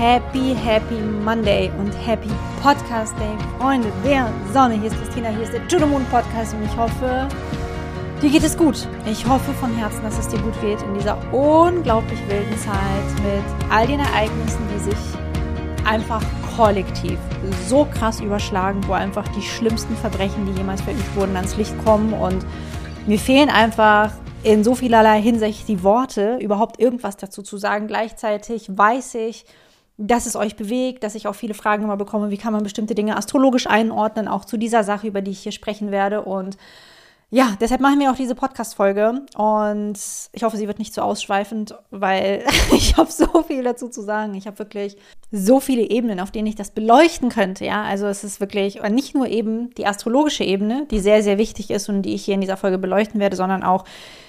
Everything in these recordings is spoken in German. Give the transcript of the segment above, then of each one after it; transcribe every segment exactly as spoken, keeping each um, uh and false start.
Happy, Happy Monday und Happy Podcast Day, Freunde der Sonne. Hier ist Christina, hier ist der To The Moon Podcast und ich hoffe, dir geht es gut. Ich hoffe von Herzen, dass es dir gut geht in dieser unglaublich wilden Zeit mit all den Ereignissen, die sich einfach kollektiv so krass überschlagen, wo einfach die schlimmsten Verbrechen, die jemals verübt wurden, ans Licht kommen und mir fehlen einfach in so vielerlei Hinsicht die Worte, überhaupt irgendwas dazu zu sagen. Gleichzeitig weiß ich, dass es euch bewegt, dass ich auch viele Fragen immer bekomme, wie kann man bestimmte Dinge astrologisch einordnen, auch zu dieser Sache, über die ich hier sprechen werde. Und ja, deshalb machen wir auch diese Podcast-Folge und ich hoffe, sie wird nicht zu ausschweifend, weil ich habe so viel dazu zu sagen. Ich habe wirklich so viele Ebenen, auf denen ich das beleuchten könnte. Ja, also es ist wirklich nicht nur eben die astrologische Ebene, die sehr, sehr wichtig ist und die ich hier in dieser Folge beleuchten werde, sondern auch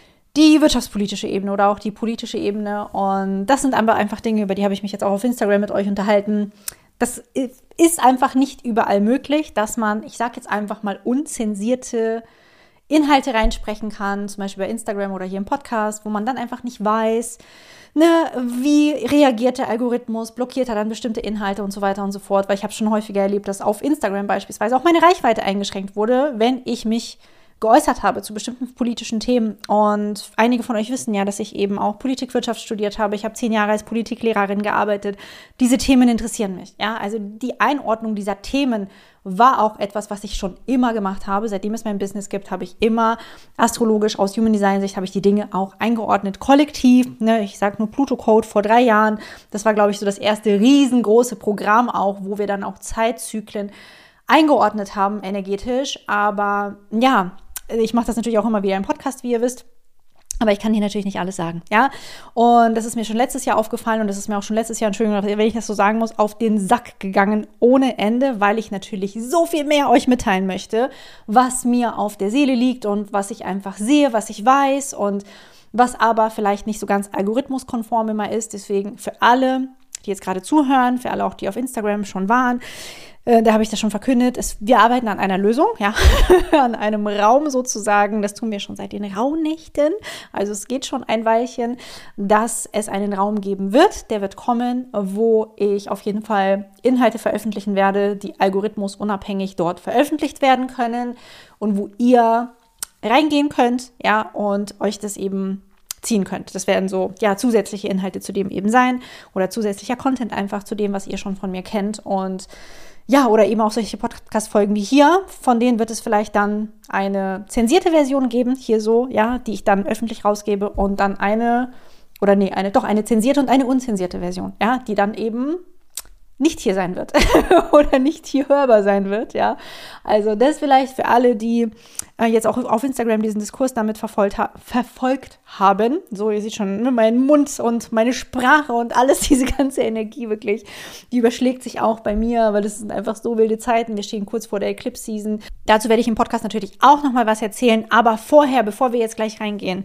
die wirtschaftspolitische Ebene oder auch die politische Ebene. Und das sind aber einfach Dinge, über die habe ich mich jetzt auch auf Instagram mit euch unterhalten. Das ist einfach nicht überall möglich, dass man, ich sage jetzt einfach mal, unzensierte Inhalte reinsprechen kann, zum Beispiel bei Instagram oder hier im Podcast, wo man dann einfach nicht weiß, ne, wie reagiert der Algorithmus, blockiert er dann bestimmte Inhalte und so weiter und so fort. Weil ich habe schon häufiger erlebt, dass auf Instagram beispielsweise auch meine Reichweite eingeschränkt wurde, wenn ich mich geäußert habe zu bestimmten politischen Themen. Und einige von euch wissen ja, dass ich eben auch Politikwirtschaft studiert habe. Ich habe zehn Jahre als Politiklehrerin gearbeitet. Diese Themen interessieren mich. Ja, also die Einordnung dieser Themen war auch etwas, was ich schon immer gemacht habe. Seitdem es mein Business gibt, habe ich immer astrologisch aus Human Design Sicht habe ich die Dinge auch eingeordnet, kollektiv. Ne, ich sage nur Pluto Code vor drei Jahren. Das war, glaube ich, so das erste riesengroße Programm auch, wo wir dann auch Zeitzyklen eingeordnet haben, energetisch. Aber ja, ich mache das natürlich auch immer wieder im Podcast, wie ihr wisst. Aber ich kann hier natürlich nicht alles sagen, ja. Und das ist mir schon letztes Jahr aufgefallen und das ist mir auch schon letztes Jahr, Entschuldigung, wenn ich das so sagen muss, auf den Sack gegangen ohne Ende, weil ich natürlich so viel mehr euch mitteilen möchte, was mir auf der Seele liegt und was ich einfach sehe, was ich weiß und was aber vielleicht nicht so ganz algorithmuskonform immer ist. Deswegen für alle, die jetzt gerade zuhören, für alle auch, die auf Instagram schon waren, da habe ich das schon verkündet. Es, wir arbeiten an einer Lösung, ja, an einem Raum sozusagen. Das tun wir schon seit den Rauhnächten. Also es geht schon ein Weilchen, dass es einen Raum geben wird. Der wird kommen, wo ich auf jeden Fall Inhalte veröffentlichen werde, die algorithmusunabhängig dort veröffentlicht werden können und wo ihr reingehen könnt, ja, und euch das eben ziehen könnt. Das werden so, ja, zusätzliche Inhalte zu dem eben sein oder zusätzlicher Content einfach zu dem, was ihr schon von mir kennt und ja, oder eben auch solche Podcast-Folgen wie hier, von denen wird es vielleicht dann eine zensierte Version geben, hier so, ja, die ich dann öffentlich rausgebe und dann eine, oder nee, eine, doch eine zensierte und eine unzensierte Version, ja, die dann eben nicht hier sein wird oder nicht hier hörbar sein wird, ja. Also das vielleicht für alle, die äh, jetzt auch auf Instagram diesen Diskurs damit verfolgt, ha- verfolgt haben. So, ihr seht schon, ne, mein Mund und meine Sprache und alles, diese ganze Energie wirklich, die überschlägt sich auch bei mir, weil es sind einfach so wilde Zeiten. Wir stehen kurz vor der Eclipse-Season. Dazu werde ich im Podcast natürlich auch nochmal was erzählen, aber vorher, bevor wir jetzt gleich reingehen,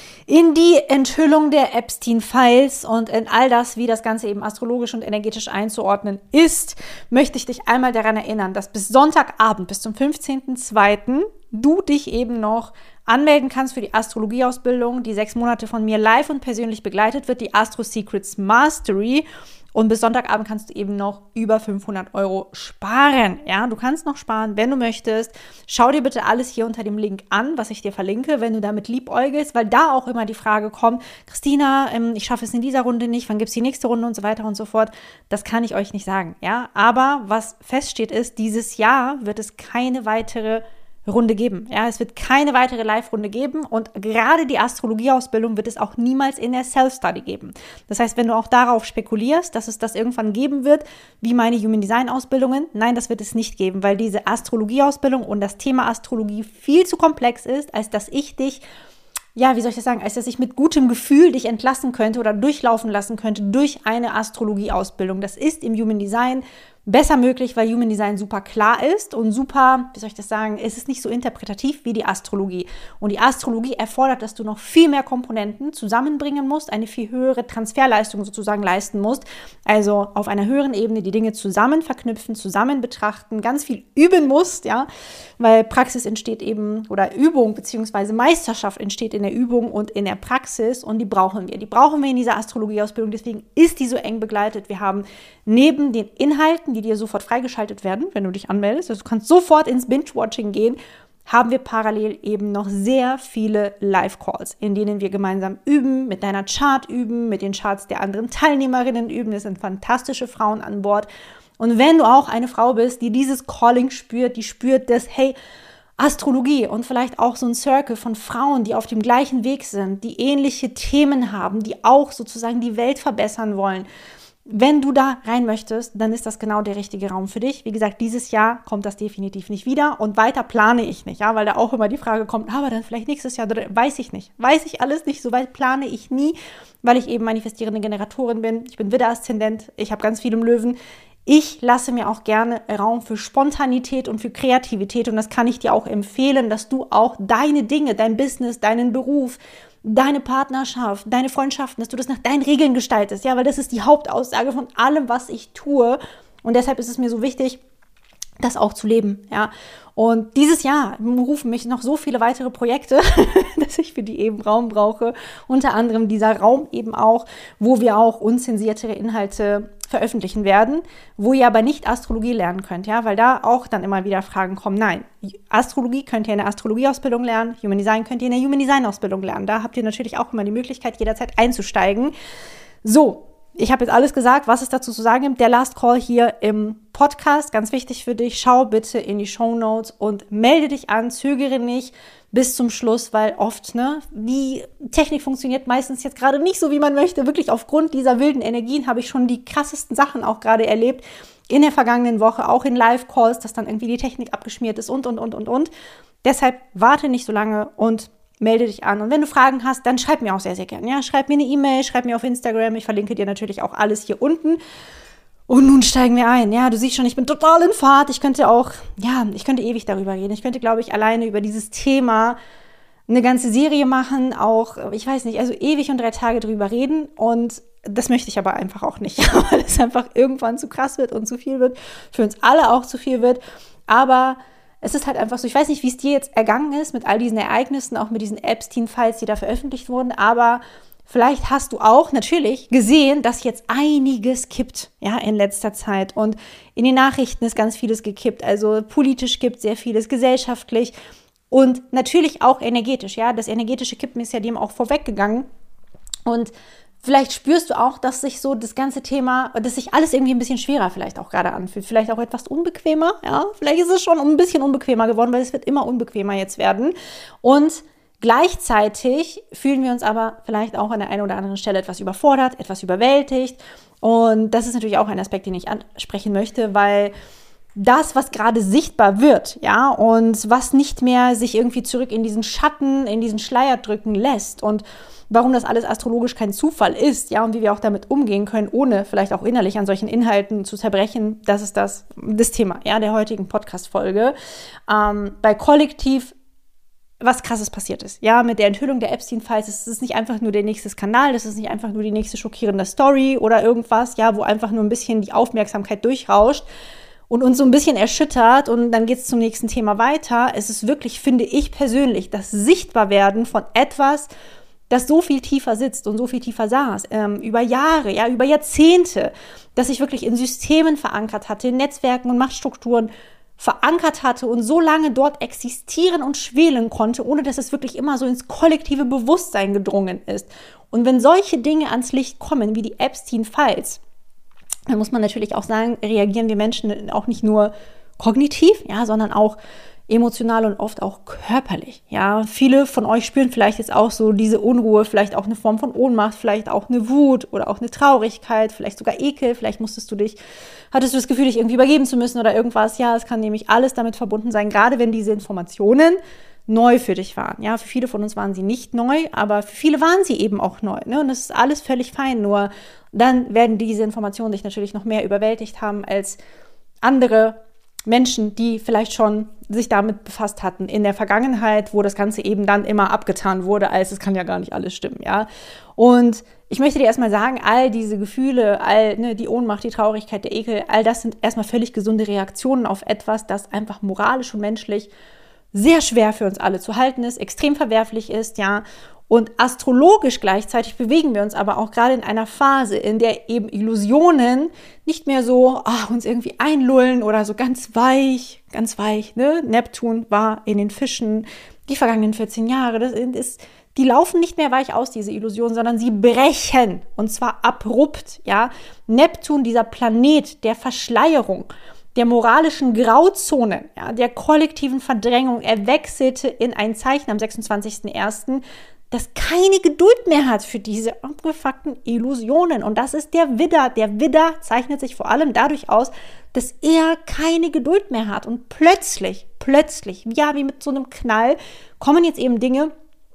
in die Enthüllung der Epstein-Files und in all das, wie das Ganze eben astrologisch und energetisch einzuordnen ist, möchte ich dich einmal daran erinnern, dass bis Sonntagabend, bis zum fünfzehnten zweiten du dich eben noch anmelden kannst für die Astrologieausbildung, die sechs Monate von mir live und persönlich begleitet wird, die Astro Secrets Mastery. Und bis Sonntagabend kannst du eben noch über fünfhundert Euro sparen. Ja, du kannst noch sparen, wenn du möchtest. Schau dir bitte alles hier unter dem Link an, was ich dir verlinke, wenn du damit liebäugelst, weil da auch immer die Frage kommt, Christina, ähm, ich schaffe es in dieser Runde nicht, wann gibt es die nächste Runde und so weiter und so fort. Das kann ich euch nicht sagen. Ja, aber was feststeht ist, dieses Jahr wird es keine weitere Runde geben. Ja, es wird keine weitere Live-Runde geben und gerade die Astrologieausbildung wird es auch niemals in der Self-Study geben. Das heißt, wenn du auch darauf spekulierst, dass es das irgendwann geben wird, wie meine Human Design Ausbildungen, nein, das wird es nicht geben, weil diese Astrologieausbildung und das Thema Astrologie viel zu komplex ist, als dass ich dich, ja, wie soll ich das sagen, als dass ich mit gutem Gefühl dich entlassen könnte oder durchlaufen lassen könnte durch eine Astrologieausbildung. Das ist im Human Design besser möglich, weil Human Design super klar ist und super, wie soll ich das sagen, es ist nicht so interpretativ wie die Astrologie. Und die Astrologie erfordert, dass du noch viel mehr Komponenten zusammenbringen musst, eine viel höhere Transferleistung sozusagen leisten musst. Also auf einer höheren Ebene die Dinge zusammen verknüpfen, zusammen betrachten, ganz viel üben musst, ja, weil Praxis entsteht eben, oder Übung bzw. Meisterschaft entsteht in der Übung und in der Praxis und die brauchen wir. Die brauchen wir in dieser Astrologieausbildung, deswegen ist die so eng begleitet. Wir haben neben den Inhalten, die dir sofort freigeschaltet werden, wenn du dich anmeldest, also du kannst sofort ins Binge-Watching gehen, haben wir parallel eben noch sehr viele Live-Calls, in denen wir gemeinsam üben, mit deiner Chart üben, mit den Charts der anderen Teilnehmerinnen üben. Es sind fantastische Frauen an Bord. Und wenn du auch eine Frau bist, die dieses Calling spürt, die spürt, dass, hey, Astrologie und vielleicht auch so ein Circle von Frauen, die auf dem gleichen Weg sind, die ähnliche Themen haben, die auch sozusagen die Welt verbessern wollen. Wenn du da rein möchtest, dann ist das genau der richtige Raum für dich. Wie gesagt, dieses Jahr kommt das definitiv nicht wieder und weiter plane ich nicht, ja, weil da auch immer die Frage kommt, aber dann vielleicht nächstes Jahr, weiß ich nicht. Weiß ich alles nicht, so weit plane ich nie, weil ich eben manifestierende Generatorin bin. Ich bin Widder-Aszendent, ich habe ganz viel im Löwen. Ich lasse mir auch gerne Raum für Spontanität und für Kreativität und das kann ich dir auch empfehlen, dass du auch deine Dinge, dein Business, deinen Beruf, deine Partnerschaft, deine Freundschaften, dass du das nach deinen Regeln gestaltest, ja, weil das ist die Hauptaussage von allem, was ich tue und deshalb ist es mir so wichtig, das auch zu leben, ja. Und dieses Jahr rufen mich noch so viele weitere Projekte, dass ich für die eben Raum brauche. Unter anderem dieser Raum eben auch, wo wir auch unzensiertere Inhalte veröffentlichen werden, wo ihr aber nicht Astrologie lernen könnt, ja, weil da auch dann immer wieder Fragen kommen. Nein, Astrologie könnt ihr in der Astrologieausbildung lernen, Human Design könnt ihr in der Human Design Ausbildung lernen. Da habt ihr natürlich auch immer die Möglichkeit, jederzeit einzusteigen. So. Ich habe jetzt alles gesagt, was es dazu zu sagen gibt. Der Last Call hier im Podcast, ganz wichtig für dich. Schau bitte in die Shownotes und melde dich an, zögere nicht bis zum Schluss, weil oft, ne, die Technik funktioniert meistens jetzt gerade nicht so, wie man möchte. Wirklich aufgrund dieser wilden Energien habe ich schon die krassesten Sachen auch gerade erlebt in der vergangenen Woche, auch in Live-Calls, dass dann irgendwie die Technik abgeschmiert ist und, und, und, und, und. Deshalb warte nicht so lange und melde dich an. Und wenn du Fragen hast, dann schreib mir auch sehr, sehr gerne. Ja, schreib mir eine E-Mail, schreib mir auf Instagram. Ich verlinke dir natürlich auch alles hier unten. Und nun steigen wir ein. Ja, du siehst schon, ich bin total in Fahrt. Ich könnte auch, ja, ich könnte ewig darüber reden. Ich könnte, glaube ich, alleine über dieses Thema eine ganze Serie machen. Auch, ich weiß nicht, also ewig und drei Tage drüber reden. Und das möchte ich aber einfach auch nicht, weil es einfach irgendwann zu krass wird und zu viel wird. Für uns alle auch zu viel wird. Aber es ist halt einfach so, ich weiß nicht, wie es dir jetzt ergangen ist mit all diesen Ereignissen, auch mit diesen Epstein-Files, die da veröffentlicht wurden, aber vielleicht hast du auch natürlich gesehen, dass jetzt einiges kippt, ja, in letzter Zeit und in den Nachrichten ist ganz vieles gekippt, also politisch kippt sehr vieles, gesellschaftlich und natürlich auch energetisch, ja, das energetische Kippen ist ja dem auch vorweggegangen und vielleicht spürst du auch, dass sich so das ganze Thema, dass sich alles irgendwie ein bisschen schwerer vielleicht auch gerade anfühlt. Vielleicht auch etwas unbequemer, ja. Vielleicht ist es schon ein bisschen unbequemer geworden, weil es wird immer unbequemer jetzt werden. Und gleichzeitig fühlen wir uns aber vielleicht auch an der einen oder anderen Stelle etwas überfordert, etwas überwältigt. Und das ist natürlich auch ein Aspekt, den ich ansprechen möchte, weil das, was gerade sichtbar wird, ja, und was nicht mehr sich irgendwie zurück in diesen Schatten, in diesen Schleier drücken lässt und warum das alles astrologisch kein Zufall ist, ja, und wie wir auch damit umgehen können, ohne vielleicht auch innerlich an solchen Inhalten zu zerbrechen, das ist das, das Thema, ja, der heutigen Podcast-Folge. Ähm, bei Kollektiv was Krasses passiert ist, ja, mit der Enthüllung der Epstein-Files, es ist nicht einfach nur der nächste Skandal, das ist nicht einfach nur die nächste schockierende Story oder irgendwas, ja, wo einfach nur ein bisschen die Aufmerksamkeit durchrauscht und uns so ein bisschen erschüttert und dann geht es zum nächsten Thema weiter. Es ist wirklich, finde ich persönlich, das Sichtbarwerden von etwas, das so viel tiefer sitzt und so viel tiefer saß, ähm, über Jahre, ja, über Jahrzehnte, dass sich wirklich in Systemen verankert hatte, in Netzwerken und Machtstrukturen verankert hatte und so lange dort existieren und schwelen konnte, ohne dass es wirklich immer so ins kollektive Bewusstsein gedrungen ist. Und wenn solche Dinge ans Licht kommen, wie die Epstein-Files, dann muss man natürlich auch sagen, reagieren wir Menschen auch nicht nur kognitiv, ja, sondern auch emotional und oft auch körperlich. Ja, viele von euch spüren vielleicht jetzt auch so diese Unruhe, vielleicht auch eine Form von Ohnmacht, vielleicht auch eine Wut oder auch eine Traurigkeit, vielleicht sogar Ekel, vielleicht musstest du dich, hattest du das Gefühl, dich irgendwie übergeben zu müssen oder irgendwas. Ja, es kann nämlich alles damit verbunden sein, gerade wenn diese Informationen neu für dich waren. Ja, für viele von uns waren sie nicht neu, aber für viele waren sie eben auch neu. Ne? Und das ist alles völlig fein, nur dann werden diese Informationen dich natürlich noch mehr überwältigt haben als andere Menschen, die vielleicht schon sich damit befasst hatten in der Vergangenheit, wo das Ganze eben dann immer abgetan wurde, als es kann ja gar nicht alles stimmen, ja. Und ich möchte dir erstmal sagen, all diese Gefühle, all ne, die Ohnmacht, die Traurigkeit, der Ekel, all das sind erstmal völlig gesunde Reaktionen auf etwas, das einfach moralisch und menschlich sehr schwer für uns alle zu halten ist, extrem verwerflich ist, ja. Und astrologisch gleichzeitig bewegen wir uns aber auch gerade in einer Phase, in der eben Illusionen nicht mehr so ach, uns irgendwie einlullen oder so ganz weich, ganz weich. Ne? Neptun war in den Fischen die vergangenen vierzehn Jahre. Das ist, die laufen nicht mehr weich aus, diese Illusionen, sondern sie brechen und zwar abrupt. Ja? Neptun, dieser Planet der Verschleierung, der moralischen Grauzonen, ja, der kollektiven Verdrängung, er wechselte in ein Zeichen am sechsundzwanzigsten ersten, das keine Geduld mehr hat für diese abgefuckten Illusionen. Und das ist der Widder. Der Widder zeichnet sich vor allem dadurch aus, dass er keine Geduld mehr hat. Und plötzlich, plötzlich, ja, wie mit so einem Knall, kommen jetzt eben Dinge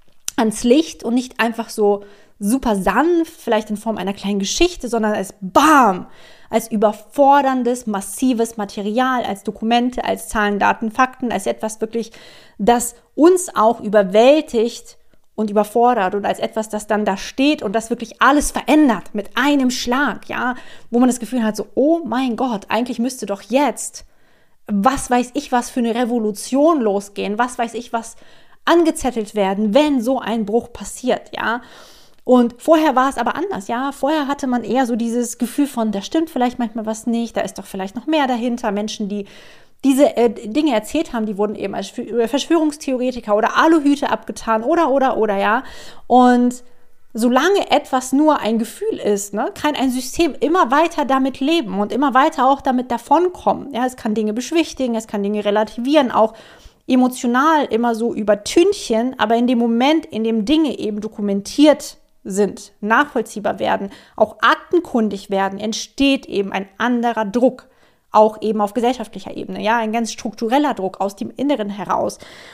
ans Licht und nicht einfach so super sanft, vielleicht in Form einer kleinen Geschichte, sondern als BAM, als überforderndes, massives Material, als Dokumente, als Zahlen, Daten, Fakten, als etwas wirklich, das uns auch überwältigt und überfordert und als etwas, das dann da steht und das wirklich alles verändert mit einem Schlag, ja, wo man das Gefühl hat, so, oh mein Gott, eigentlich müsste doch jetzt, was weiß ich, was für eine Revolution losgehen, was weiß ich, was angezettelt werden, wenn so ein Bruch passiert, ja. Und vorher war es aber anders, ja. Vorher hatte man eher so dieses Gefühl von, da stimmt vielleicht manchmal was nicht, da ist doch vielleicht noch mehr dahinter. Menschen, die diese äh, Dinge erzählt haben, die wurden eben als Verschwörungstheoretiker oder Aluhüte abgetan oder, oder, oder, ja. Und solange etwas nur ein Gefühl ist, ne, kann ein System immer weiter damit leben und immer weiter auch damit davonkommen. Ja, es kann Dinge beschwichtigen, es kann Dinge relativieren, auch emotional immer so übertünchen, aber in dem Moment, in dem Dinge eben dokumentiert sind, nachvollziehbar werden, auch aktenkundig werden, entsteht eben ein anderer Druck. Auch eben auf gesellschaftlicher Ebene, ja, ein ganz struktureller Druck aus dem Inneren heraus.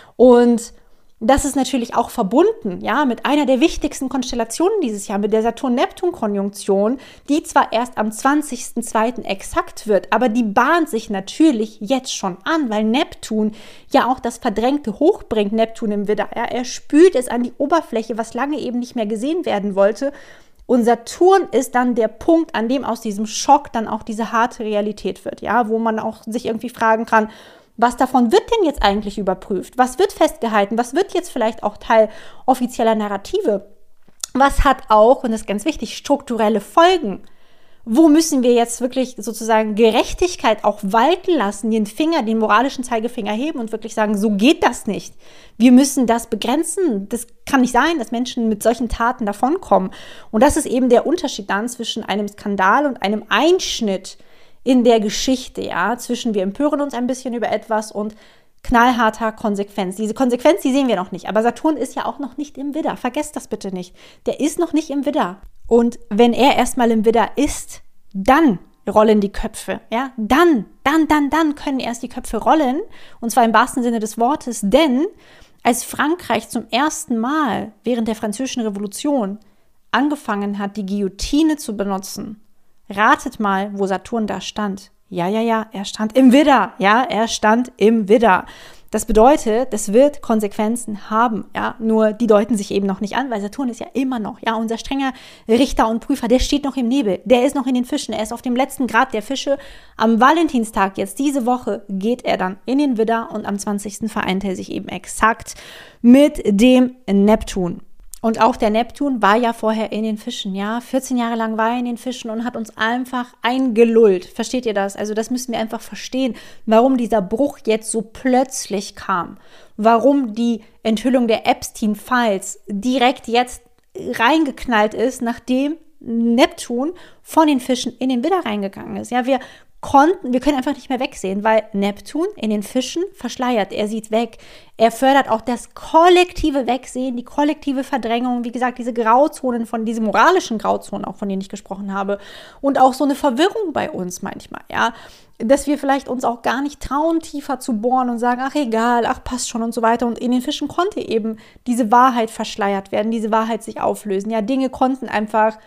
Und das ist natürlich auch verbunden, ja, mit einer der wichtigsten Konstellationen dieses Jahr, mit der Saturn-Neptun-Konjunktion, die zwar erst am zwanzigsten zweiten exakt wird, aber die bahnt sich natürlich jetzt schon an, weil Neptun ja auch das Verdrängte hochbringt, Neptun im Widder. Ja, er spült es an die Oberfläche, was lange eben nicht mehr gesehen werden wollte. Und Saturn ist dann der Punkt, an dem aus diesem Schock dann auch diese harte Realität wird, ja, wo man auch sich irgendwie fragen kann, was davon wird denn jetzt eigentlich überprüft? Was wird festgehalten? Was wird jetzt vielleicht auch Teil offizieller Narrative? Was hat auch, und das ist ganz wichtig, strukturelle Folgen? Wo müssen wir jetzt wirklich sozusagen Gerechtigkeit auch walten lassen, den Finger, den moralischen Zeigefinger heben und wirklich sagen, so geht das nicht. Wir müssen das begrenzen. Das kann nicht sein, dass Menschen mit solchen Taten davonkommen. Und das ist eben der Unterschied dann zwischen einem Skandal und einem Einschnitt in der Geschichte, ja, zwischen wir empören uns ein bisschen über etwas und knallharter Konsequenz. Diese Konsequenz, die sehen wir noch nicht. Aber Saturn ist ja auch noch nicht im Widder. Vergesst das bitte nicht. Der ist noch nicht im Widder. Und wenn er erstmal im Widder ist, dann rollen die Köpfe. Ja, dann, dann, dann, dann können erst die Köpfe rollen. Und zwar im wahrsten Sinne des Wortes. Denn als Frankreich zum ersten Mal während der Französischen Revolution angefangen hat, die Guillotine zu benutzen, ratet mal, wo Saturn da stand. Ja, ja, ja, er stand im Widder. Ja, er stand im Widder. Das bedeutet, es wird Konsequenzen haben, ja, nur die deuten sich eben noch nicht an, weil Saturn ist ja immer noch, ja, unser strenger Richter und Prüfer, der steht noch im Nebel, der ist noch in den Fischen, er ist auf dem letzten Grad der Fische. Am Valentinstag, jetzt diese Woche, geht er dann in den Widder und am zwanzigsten vereint er sich eben exakt mit dem Neptun. Und auch der Neptun war ja vorher in den Fischen, ja, vierzehn Jahre lang war er in den Fischen und hat uns einfach eingelullt. Versteht ihr das? Also das müssen wir einfach verstehen, warum dieser Bruch jetzt so plötzlich kam. Warum die Enthüllung der Epstein-Files direkt jetzt reingeknallt ist, nachdem Neptun von den Fischen in den Widder reingegangen ist. Ja, wir konnten, wir können einfach nicht mehr wegsehen, weil Neptun in den Fischen verschleiert, er sieht weg, er fördert auch das kollektive Wegsehen, die kollektive Verdrängung, wie gesagt, diese Grauzonen von, diese moralischen Grauzonen, auch von denen ich gesprochen habe und auch so eine Verwirrung bei uns manchmal, ja, dass wir vielleicht uns auch gar nicht trauen, tiefer zu bohren und sagen, ach egal, ach passt schon und so weiter und in den Fischen konnte eben diese Wahrheit verschleiert werden, diese Wahrheit sich auflösen, ja, Dinge konnten einfach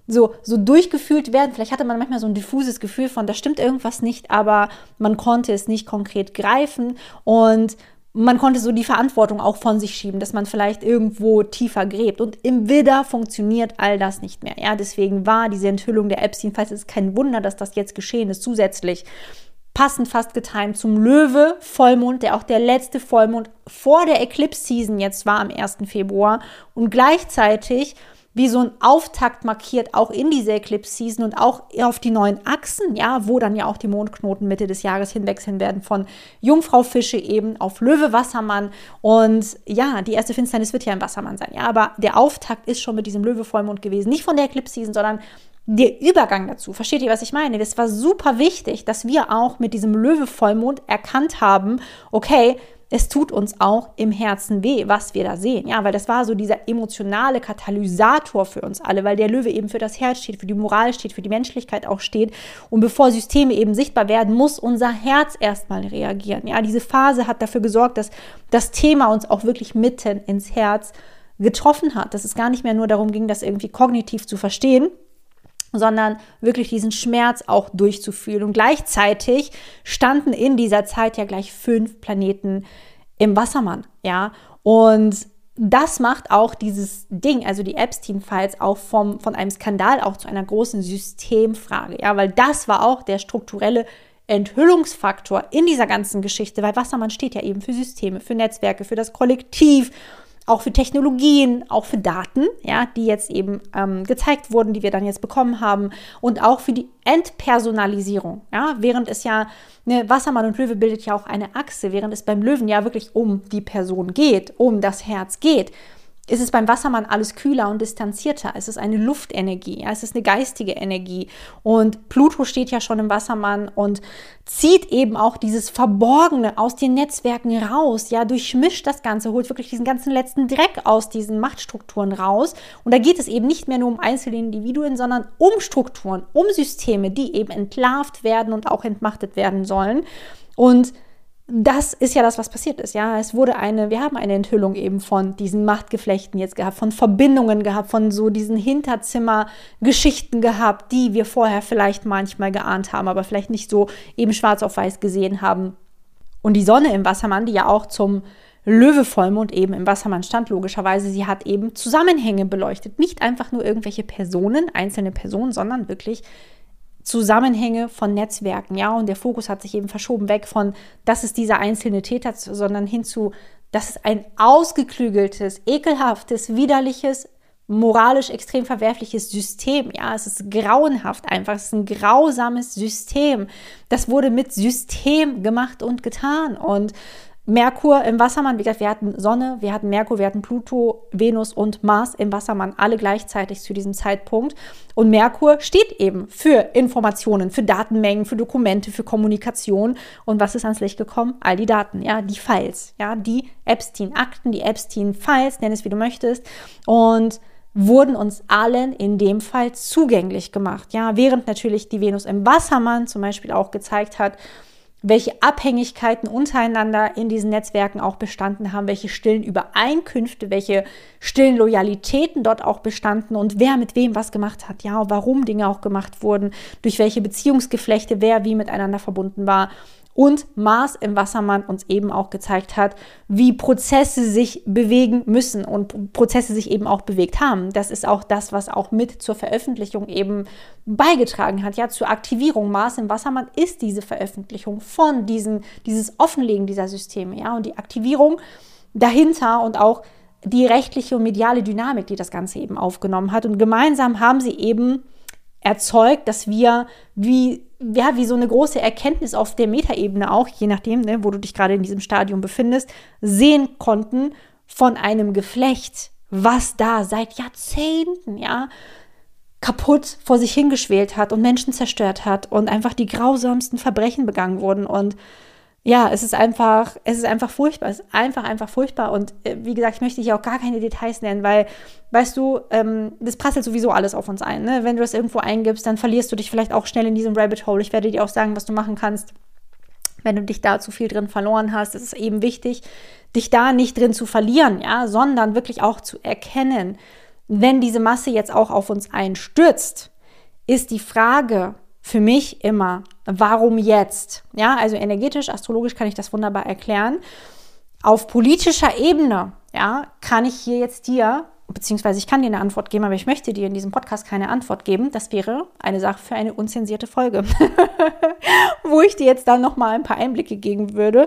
so, so durchgefühlt werden. Vielleicht hatte man manchmal so ein diffuses Gefühl von, da stimmt irgendwas nicht, aber man konnte es nicht konkret greifen und man konnte so die Verantwortung auch von sich schieben, dass man vielleicht irgendwo tiefer gräbt. Und im Widder funktioniert all das nicht mehr. Ja, deswegen war diese Enthüllung der Epstein-Files, es ist kein Wunder, dass das jetzt geschehen ist, zusätzlich passend fast getimt zum Löwe-Vollmond, der auch der letzte Vollmond vor der Eclipse-Season jetzt war am ersten Februar und gleichzeitig wie so ein Auftakt markiert, auch in diese Eclipse-Season und auch auf die neuen Achsen, ja, wo dann ja auch die Mondknoten Mitte des Jahres hinwechseln werden von Jungfrau Fische eben auf Löwe Wassermann und ja, die erste Finsternis wird ja im Wassermann sein, ja, aber der Auftakt ist schon mit diesem Löwe-Vollmond gewesen, nicht von der Eclipse-Season, sondern der Übergang dazu. Versteht ihr, was ich meine? Das war super wichtig, dass wir auch mit diesem Löwe-Vollmond erkannt haben, okay, es tut uns auch im Herzen weh, was wir da sehen. Ja, weil das war so dieser emotionale Katalysator für uns alle, weil der Löwe eben für das Herz steht, für die Moral steht, für die Menschlichkeit auch steht. Und bevor Systeme eben sichtbar werden, muss unser Herz erstmal reagieren. Ja, diese Phase hat dafür gesorgt, dass das Thema uns auch wirklich mitten ins Herz getroffen hat. Dass es gar nicht mehr nur darum ging, das irgendwie kognitiv zu verstehen, sondern wirklich diesen Schmerz auch durchzufühlen. Und gleichzeitig standen in dieser Zeit ja gleich fünf Planeten im Wassermann, ja. Und das macht auch dieses Ding, also die Epstein-Files, auch vom, von einem Skandal auch zu einer großen Systemfrage, ja, weil das war auch der strukturelle Enthüllungsfaktor in dieser ganzen Geschichte, weil Wassermann steht ja eben für Systeme, für Netzwerke, für das Kollektiv, auch für Technologien, auch für Daten, ja, die jetzt eben ähm, gezeigt wurden, die wir dann jetzt bekommen haben und auch für die Entpersonalisierung, ja, während es ja, ne, Wassermann und Löwe bildet ja auch eine Achse, während es beim Löwen ja wirklich um die Person geht, um das Herz geht, ist es beim Wassermann alles kühler und distanzierter. Es ist eine Luftenergie, ja, es ist eine geistige Energie. Und Pluto steht ja schon im Wassermann und zieht eben auch dieses Verborgene aus den Netzwerken raus, ja, durchmischt das Ganze, holt wirklich diesen ganzen letzten Dreck aus diesen Machtstrukturen raus. Und da geht es eben nicht mehr nur um einzelne Individuen, sondern um Strukturen, um Systeme, die eben entlarvt werden und auch entmachtet werden sollen. Und das ist ja das, was passiert ist, ja. Es wurde eine, wir haben eine Enthüllung eben von diesen Machtgeflechten jetzt gehabt, von Verbindungen gehabt, von so diesen Hinterzimmergeschichten gehabt, die wir vorher vielleicht manchmal geahnt haben, aber vielleicht nicht so eben schwarz auf weiß gesehen haben. Und die Sonne im Wassermann, die ja auch zum Löwe-Vollmond eben im Wassermann stand, logischerweise, sie hat eben Zusammenhänge beleuchtet. Nicht einfach nur irgendwelche Personen, einzelne Personen, sondern wirklich Zusammenhänge von Netzwerken, ja, und der Fokus hat sich eben verschoben weg von, das ist dieser einzelne Täter, sondern hin zu, das ist ein ausgeklügeltes, ekelhaftes, widerliches, moralisch extrem verwerfliches System, ja, es ist grauenhaft einfach, es ist ein grausames System, das wurde mit System gemacht und getan und Merkur im Wassermann, wie gesagt, wir hatten Sonne, wir hatten Merkur, wir hatten Pluto, Venus und Mars im Wassermann, alle gleichzeitig zu diesem Zeitpunkt. Und Merkur steht eben für Informationen, für Datenmengen, für Dokumente, für Kommunikation. Und was ist ans Licht gekommen? All die Daten, ja, die Files, ja, die Epstein-Akten, die Epstein-Files, nenn es wie du möchtest. Und wurden uns allen in dem Fall zugänglich gemacht, ja, während natürlich die Venus im Wassermann zum Beispiel auch gezeigt hat, welche Abhängigkeiten untereinander in diesen Netzwerken auch bestanden haben, welche stillen Übereinkünfte, welche stillen Loyalitäten dort auch bestanden und wer mit wem was gemacht hat, ja, warum Dinge auch gemacht wurden, durch welche Beziehungsgeflechte wer wie miteinander verbunden war. Und Mars im Wassermann uns eben auch gezeigt hat, wie Prozesse sich bewegen müssen und Prozesse sich eben auch bewegt haben. Das ist auch das, was auch mit zur Veröffentlichung eben beigetragen hat, ja, zur Aktivierung. Mars im Wassermann ist diese Veröffentlichung von diesen, dieses Offenlegen dieser Systeme, ja, und die Aktivierung dahinter und auch die rechtliche und mediale Dynamik, die das Ganze eben aufgenommen hat. Und gemeinsam haben sie eben erzeugt, dass wir wie, ja, wie so eine große Erkenntnis auf der Metaebene auch, je nachdem, ne, wo du dich gerade in diesem Stadium befindest, sehen konnten von einem Geflecht, was da seit Jahrzehnten, ja, kaputt vor sich hingeschwelt hat und Menschen zerstört hat und einfach die grausamsten Verbrechen begangen wurden. Und ja, es ist einfach, es ist einfach furchtbar. Es ist einfach, einfach furchtbar. Und äh, wie gesagt, ich möchte hier auch gar keine Details nennen, weil, weißt du, ähm, das prasselt sowieso alles auf uns ein. Ne? Wenn du das irgendwo eingibst, dann verlierst du dich vielleicht auch schnell in diesem Rabbit Hole. Ich werde dir auch sagen, was du machen kannst, wenn du dich da zu viel drin verloren hast. Es ist eben wichtig, dich da nicht drin zu verlieren, ja, sondern wirklich auch zu erkennen, wenn diese Masse jetzt auch auf uns einstürzt, ist die Frage für mich immer, warum jetzt? Ja, also energetisch, astrologisch kann ich das wunderbar erklären. Auf politischer Ebene, ja, kann ich hier jetzt dir, beziehungsweise ich kann dir eine Antwort geben, aber ich möchte dir in diesem Podcast keine Antwort geben. Das wäre eine Sache für eine unzensierte Folge, wo ich dir jetzt dann nochmal ein paar Einblicke geben würde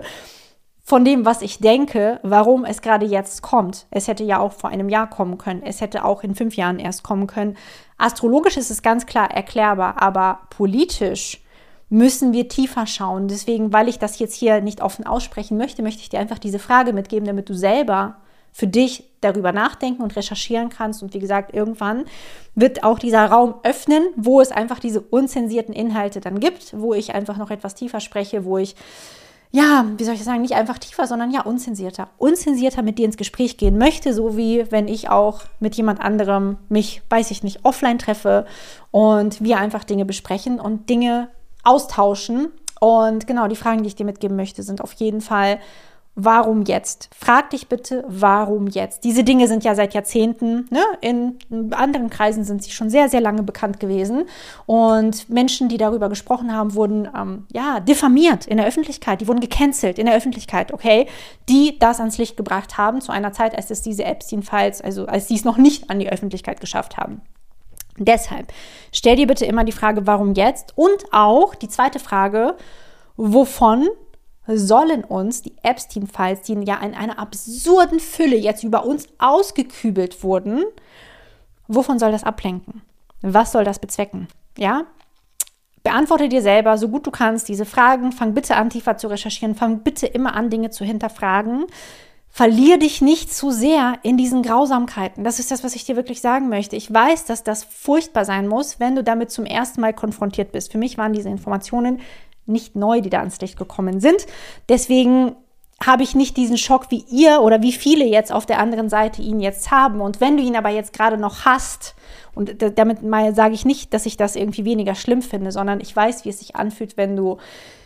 von dem, was ich denke, warum es gerade jetzt kommt. Es hätte ja auch vor einem Jahr kommen können. Es hätte auch in fünf Jahren erst kommen können. Astrologisch ist es ganz klar erklärbar, aber politisch müssen wir tiefer schauen. Deswegen, weil ich das jetzt hier nicht offen aussprechen möchte, möchte ich dir einfach diese Frage mitgeben, damit du selber für dich darüber nachdenken und recherchieren kannst. Und wie gesagt, irgendwann wird auch dieser Raum öffnen, wo es einfach diese unzensierten Inhalte dann gibt, wo ich einfach noch etwas tiefer spreche, wo ich, ja, wie soll ich das sagen, nicht einfach tiefer, sondern ja, unzensierter. Unzensierter mit dir ins Gespräch gehen möchte, so wie wenn ich auch mit jemand anderem mich, weiß ich nicht, offline treffe und wir einfach Dinge besprechen und Dinge austauschen. Und genau, die Fragen, die ich dir mitgeben möchte, sind auf jeden Fall, warum jetzt? Frag dich bitte, warum jetzt? Diese Dinge sind ja seit Jahrzehnten, ne? In anderen Kreisen sind sie schon sehr, sehr lange bekannt gewesen. Und Menschen, die darüber gesprochen haben, wurden ähm, ja diffamiert in der Öffentlichkeit. Die wurden gecancelt in der Öffentlichkeit, okay? Die das ans Licht gebracht haben zu einer Zeit, als es diese Epstein-Files, also als sie es noch nicht an die Öffentlichkeit geschafft haben. Deshalb stell dir bitte immer die Frage, warum jetzt? Und auch die zweite Frage, wovon sollen uns die Epstein-Files, die ja in einer absurden Fülle jetzt über uns ausgekübelt wurden, wovon soll das ablenken? Was soll das bezwecken? Ja? Beantworte dir selber, so gut du kannst, diese Fragen. Fang bitte an, tiefer zu recherchieren. Fang bitte immer an, Dinge zu hinterfragen. Verlier dich nicht zu sehr in diesen Grausamkeiten. Das ist das, was ich dir wirklich sagen möchte. Ich weiß, dass das furchtbar sein muss, wenn du damit zum ersten Mal konfrontiert bist. Für mich waren diese Informationen nicht neu, die da ans Licht gekommen sind. Deswegen habe ich nicht diesen Schock wie ihr oder wie viele jetzt auf der anderen Seite ihn jetzt haben. Und wenn du ihn aber jetzt gerade noch hast, und damit mal sage ich nicht, dass ich das irgendwie weniger schlimm finde, sondern ich weiß, wie es sich anfühlt, wenn du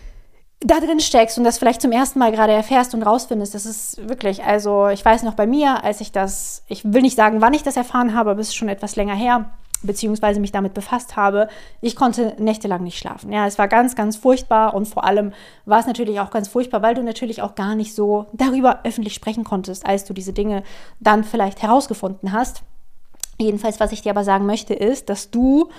da drin steckst und das vielleicht zum ersten Mal gerade erfährst und rausfindest. Das ist wirklich, also ich weiß noch bei mir, als ich das, ich will nicht sagen, wann ich das erfahren habe, aber es ist schon etwas länger her, beziehungsweise mich damit befasst habe, ich konnte nächtelang nicht schlafen. Ja, es war ganz, ganz furchtbar und vor allem war es natürlich auch ganz furchtbar, weil du natürlich auch gar nicht so darüber öffentlich sprechen konntest, als du diese Dinge dann vielleicht herausgefunden hast. Jedenfalls, was ich dir aber sagen möchte, ist, dass du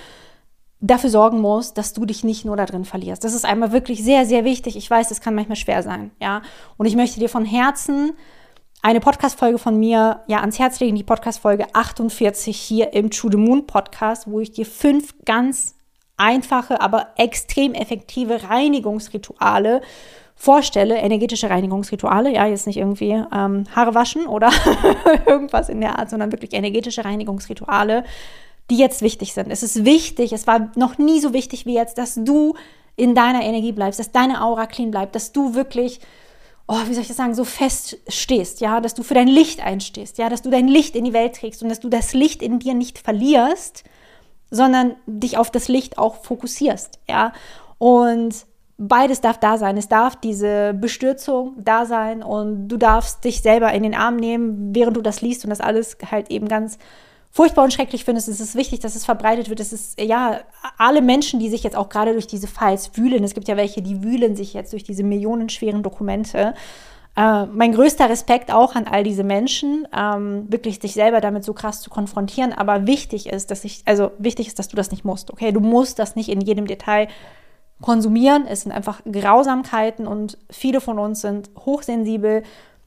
dafür sorgen musst, dass du dich nicht nur da drin verlierst. Das ist einmal wirklich sehr, sehr wichtig. Ich weiß, das kann manchmal schwer sein, ja. Und ich möchte dir von Herzen eine Podcast-Folge von mir ja ans Herz legen, die Podcast-Folge achtundvierzig hier im True the Moon Podcast, wo ich dir fünf ganz einfache, aber extrem effektive Reinigungsrituale vorstelle, energetische Reinigungsrituale, ja, jetzt nicht irgendwie ähm, Haare waschen oder irgendwas in der Art, sondern wirklich energetische Reinigungsrituale, die jetzt wichtig sind. Es ist wichtig, es war noch nie so wichtig wie jetzt, dass du in deiner Energie bleibst, dass deine Aura clean bleibt, dass du wirklich, oh, wie soll ich das sagen, so fest stehst, ja, dass du für dein Licht einstehst, ja, dass du dein Licht in die Welt trägst und dass du das Licht in dir nicht verlierst, sondern dich auf das Licht auch fokussierst, ja, und beides darf da sein. Es darf diese Bestürzung da sein und du darfst dich selber in den Arm nehmen, während du das liest und das alles halt eben ganz furchtbar und schrecklich findest. Es ist wichtig, dass es verbreitet wird. Es ist, ja, alle Menschen, die sich jetzt auch gerade durch diese Files wühlen, es gibt ja welche, die wühlen sich jetzt durch diese millionenschweren Dokumente. Äh, mein größter Respekt auch an all diese Menschen, ähm, wirklich sich selber damit so krass zu konfrontieren. Aber wichtig ist, dass ich, also wichtig ist, dass du das nicht musst, okay? Du musst das nicht in jedem Detail konsumieren. Es sind einfach Grausamkeiten und viele von uns sind hochsensibel.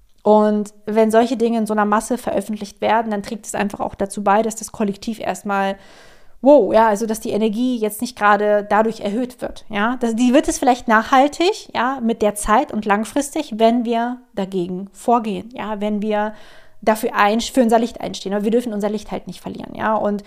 Und wenn solche Dinge in so einer Masse veröffentlicht werden, dann trägt es einfach auch dazu bei, dass das Kollektiv erstmal, wow, ja, also dass die Energie jetzt nicht gerade dadurch erhöht wird, ja. Das, die wird es vielleicht nachhaltig, ja, mit der Zeit und langfristig, wenn wir dagegen vorgehen, ja, wenn wir dafür ein, für unser Licht einstehen. Aber wir dürfen unser Licht halt nicht verlieren, ja. Und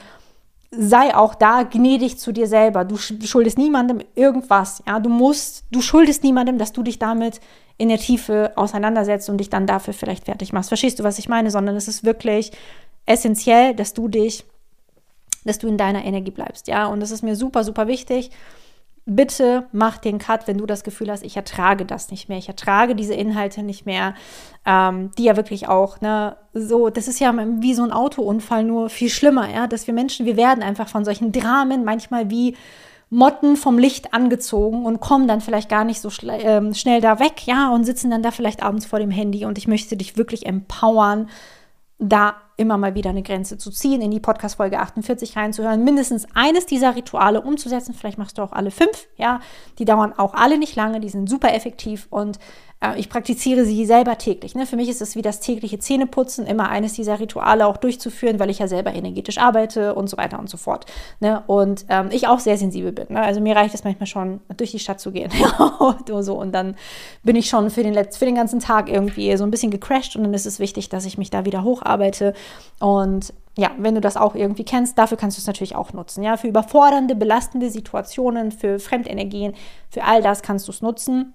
sei auch da gnädig zu dir selber. Du schuldest niemandem irgendwas, ja. Du musst, du schuldest niemandem, dass du dich damit in der Tiefe auseinandersetzt und dich dann dafür vielleicht fertig machst. Verstehst du, was ich meine? Sondern es ist wirklich essentiell, dass du dich, dass du in deiner Energie bleibst, ja. Und das ist mir super, super wichtig. bitte mach den Cut, wenn du das Gefühl hast, ich ertrage das nicht mehr, ich ertrage diese Inhalte nicht mehr, ähm, die ja wirklich auch, ne, so, das ist ja wie so ein Autounfall, nur viel schlimmer, ja, dass wir Menschen, wir werden einfach von solchen Dramen manchmal wie Motten vom Licht angezogen und kommen dann vielleicht gar nicht so schle- äh, schnell da weg, ja, und sitzen dann da vielleicht abends vor dem Handy und ich möchte dich wirklich empowern, da immer mal wieder eine Grenze zu ziehen, in die Podcast-Folge achtundvierzig reinzuhören, mindestens eines dieser Rituale umzusetzen. Vielleicht machst du auch alle fünf, ja. Die dauern auch alle nicht lange, die sind super effektiv und äh, ich praktiziere sie selber täglich. Ne? Für mich ist es wie das tägliche Zähneputzen, immer eines dieser Rituale auch durchzuführen, weil ich ja selber energetisch arbeite und so weiter und so fort. Ne? Und ähm, ich auch sehr sensibel bin. Ne? Also mir reicht es manchmal schon, durch die Stadt zu gehen. und, so. Und dann bin ich schon für den, Letz-, für den ganzen Tag irgendwie so ein bisschen gecrashed und dann ist es wichtig, dass ich mich da wieder hocharbeite. Und ja, wenn du das auch irgendwie kennst, dafür kannst du es natürlich auch nutzen. Ja, für überfordernde, belastende Situationen, für Fremdenergien, für all das kannst du es nutzen.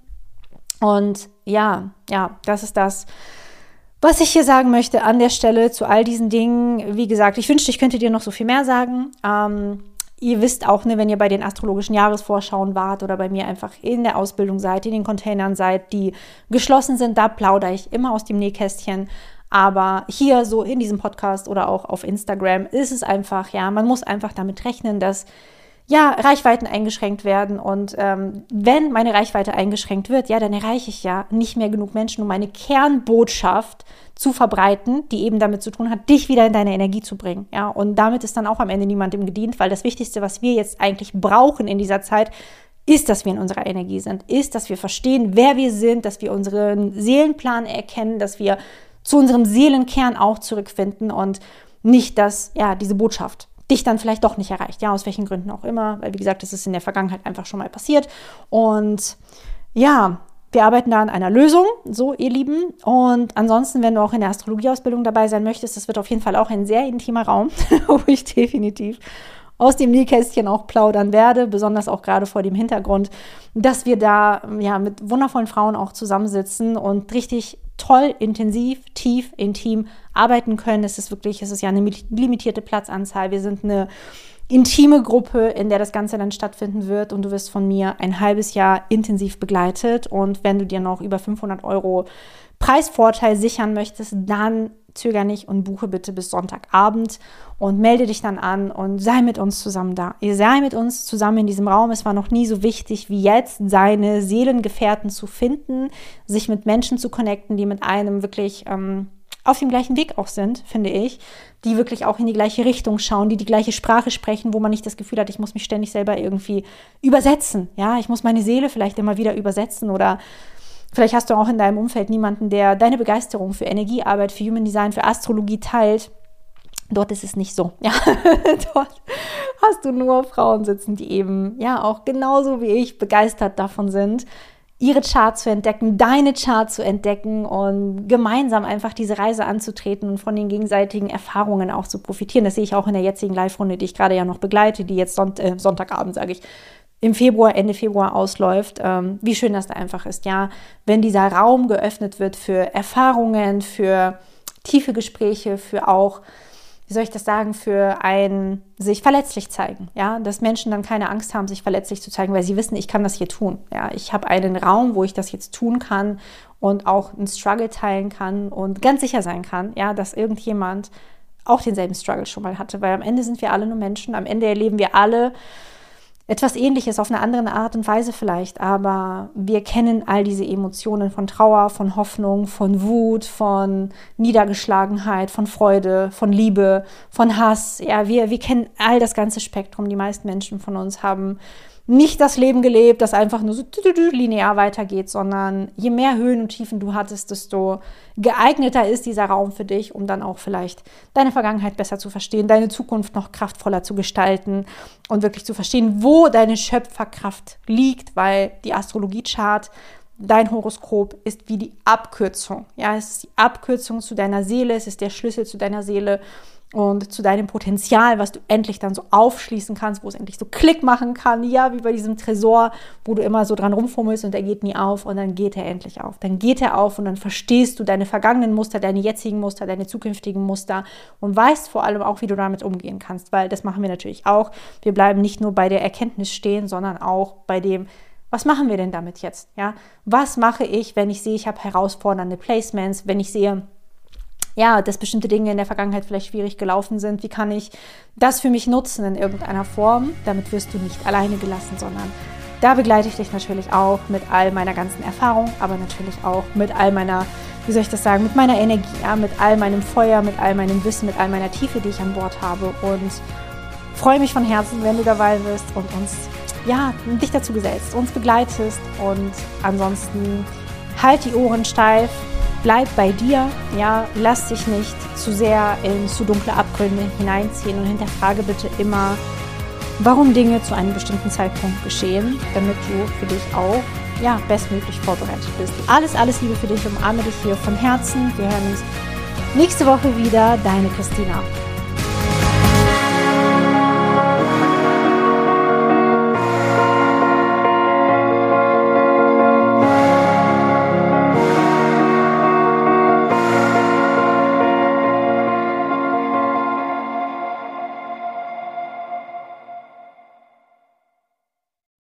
Und ja, ja, das ist das, was ich hier sagen möchte an der Stelle zu all diesen Dingen. Wie gesagt, ich wünschte, ich könnte dir noch so viel mehr sagen. Ähm, ihr wisst auch, ne, wenn ihr bei den astrologischen Jahresvorschauen wart oder bei mir einfach in der Ausbildung seid, in den Containern seid, die geschlossen sind, da plaudere ich immer aus dem Nähkästchen. Aber hier so in diesem Podcast oder auch auf Instagram ist es einfach, ja, man muss einfach damit rechnen, dass ja, Reichweiten eingeschränkt werden und ähm, wenn meine Reichweite eingeschränkt wird, ja, dann erreiche ich ja nicht mehr genug Menschen, um meine Kernbotschaft zu verbreiten, die eben damit zu tun hat, dich wieder in deine Energie zu bringen, ja, und damit ist dann auch am Ende niemandem gedient, weil das Wichtigste, was wir jetzt eigentlich brauchen in dieser Zeit, ist, dass wir in unserer Energie sind, ist, dass wir verstehen, wer wir sind, dass wir unseren Seelenplan erkennen, dass wir zu unserem Seelenkern auch zurückfinden und nicht, dass, ja, diese Botschaft dich dann vielleicht doch nicht erreicht, ja, aus welchen Gründen auch immer, weil wie gesagt, das ist in der Vergangenheit einfach schon mal passiert und ja, wir arbeiten da an einer Lösung, so ihr Lieben und ansonsten, wenn du auch in der Astrologieausbildung dabei sein möchtest, das wird auf jeden Fall auch ein sehr intimer Raum, wo ich definitiv aus dem Nähkästchen auch plaudern werde, besonders auch gerade vor dem Hintergrund, dass wir da ja mit wundervollen Frauen auch zusammensitzen und richtig toll, intensiv, tief, intim arbeiten können. Es ist wirklich, es ist ja eine limitierte Platzanzahl. Wir sind eine intime Gruppe, in der das Ganze dann stattfinden wird und du wirst von mir ein halbes Jahr intensiv begleitet und wenn du dir noch über fünfhundert Euro Preisvorteil sichern möchtest, dann zöger nicht und buche bitte bis Sonntagabend und melde dich dann an und sei mit uns zusammen da. Ihr sei mit uns zusammen in diesem Raum. Es war noch nie so wichtig wie jetzt, seine Seelengefährten zu finden, sich mit Menschen zu connecten, die mit einem wirklich ähm, auf dem gleichen Weg auch sind, finde ich, die wirklich auch in die gleiche Richtung schauen, die die gleiche Sprache sprechen, wo man nicht das Gefühl hat, ich muss mich ständig selber irgendwie übersetzen. Ja, ich muss meine Seele vielleicht immer wieder übersetzen oder vielleicht hast du auch in deinem Umfeld niemanden, der deine Begeisterung für Energiearbeit, für Human Design, für Astrologie teilt. Dort ist es nicht so. Ja, dort hast du nur Frauen sitzen, die eben ja auch genauso wie ich begeistert davon sind, ihre Chart zu entdecken, deine Chart zu entdecken und gemeinsam einfach diese Reise anzutreten und von den gegenseitigen Erfahrungen auch zu profitieren. Das sehe ich auch in der jetzigen Live-Runde, die ich gerade ja noch begleite, die jetzt Sonnt- äh, Sonntagabend, sage ich, im Februar, Ende Februar ausläuft, ähm, wie schön das da einfach ist, ja, wenn dieser Raum geöffnet wird für Erfahrungen, für tiefe Gespräche, für auch, wie soll ich das sagen, für ein sich verletzlich zeigen, ja, dass Menschen dann keine Angst haben, sich verletzlich zu zeigen, weil sie wissen, ich kann das hier tun, ja, ich habe einen Raum, wo ich das jetzt tun kann und auch einen Struggle teilen kann und ganz sicher sein kann, ja, dass irgendjemand auch denselben Struggle schon mal hatte, weil am Ende sind wir alle nur Menschen, am Ende erleben wir alle etwas Ähnliches auf eine andere Art und Weise vielleicht, aber wir kennen all diese Emotionen von Trauer, von Hoffnung, von Wut, von Niedergeschlagenheit, von Freude, von Liebe, von Hass. Ja, wir, wir kennen all das ganze Spektrum. Die meisten Menschen von uns haben nicht das Leben gelebt, das einfach nur so linear weitergeht, sondern je mehr Höhen und Tiefen du hattest, desto geeigneter ist dieser Raum für dich, um dann auch vielleicht deine Vergangenheit besser zu verstehen, deine Zukunft noch kraftvoller zu gestalten und wirklich zu verstehen, wo deine Schöpferkraft liegt, weil die Astrologie-Chart, dein Horoskop ist wie die Abkürzung. Ja, es ist die Abkürzung zu deiner Seele, es ist der Schlüssel zu deiner Seele. und zu deinem Potenzial, was du endlich dann so aufschließen kannst, wo es endlich so Klick machen kann, ja, wie bei diesem Tresor, wo du immer so dran rumfummelst und der geht nie auf und dann geht er endlich auf. Dann geht er auf und dann verstehst du deine vergangenen Muster, deine jetzigen Muster, deine zukünftigen Muster und weißt vor allem auch, wie du damit umgehen kannst, weil das machen wir natürlich auch. Wir bleiben nicht nur bei der Erkenntnis stehen, sondern auch bei dem, was machen wir denn damit jetzt, ja? Was mache ich, wenn ich sehe, ich habe herausfordernde Placements, wenn ich sehe, ja, dass bestimmte Dinge in der Vergangenheit vielleicht schwierig gelaufen sind. Wie kann ich das für mich nutzen in irgendeiner Form? Damit wirst du nicht alleine gelassen, sondern da begleite ich dich natürlich auch mit all meiner ganzen Erfahrung, aber natürlich auch mit all meiner, wie soll ich das sagen, mit meiner Energie, ja, mit all meinem Feuer, mit all meinem Wissen, mit all meiner Tiefe, die ich an Bord habe und freue mich von Herzen, wenn du dabei bist und uns, ja, dich dazu gesellst, uns begleitest und ansonsten halt die Ohren steif. Bleib bei dir, ja, lass dich nicht zu sehr in zu dunkle Abgründe hineinziehen und hinterfrage bitte immer, warum Dinge zu einem bestimmten Zeitpunkt geschehen, damit du für dich auch, ja, bestmöglich vorbereitet bist. Alles, alles Liebe für dich, umarme dich hier von Herzen. Wir hören uns nächste Woche wieder, deine Christina.